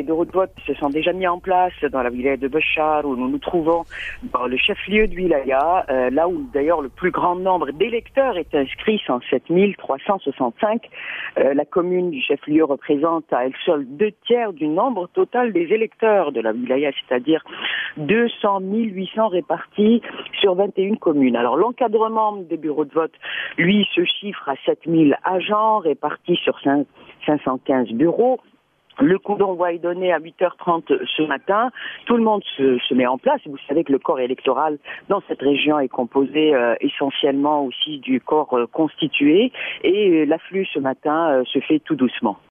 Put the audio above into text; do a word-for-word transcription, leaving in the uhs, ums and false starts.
bureaux de vote se sont déjà mis en place dans la wilaya de Béchar, où nous nous trouvons dans le chef-lieu de wilaya, euh, là où d'ailleurs le plus grand nombre d'électeurs est inscrit, cent sept mille trois cent soixante-cinq. Euh, la commune du chef-lieu représente à elle seule deux tiers du nombre total des électeurs de la wilaya, c'est-à-dire deux cent mille huit cents répartis sur vingt et une communes. Alors l'encadrement des bureaux de vote, lui, se chiffre à sept mille agents répartis sur cinq cent quinze bureaux. Le coup d'envoi est donné à huit heures trente ce matin. Tout le monde se, se met en place. Vous savez que le corps électoral dans cette région est composé euh, essentiellement aussi du corps euh, constitué. Et euh, l'afflux ce matin euh, se fait tout doucement.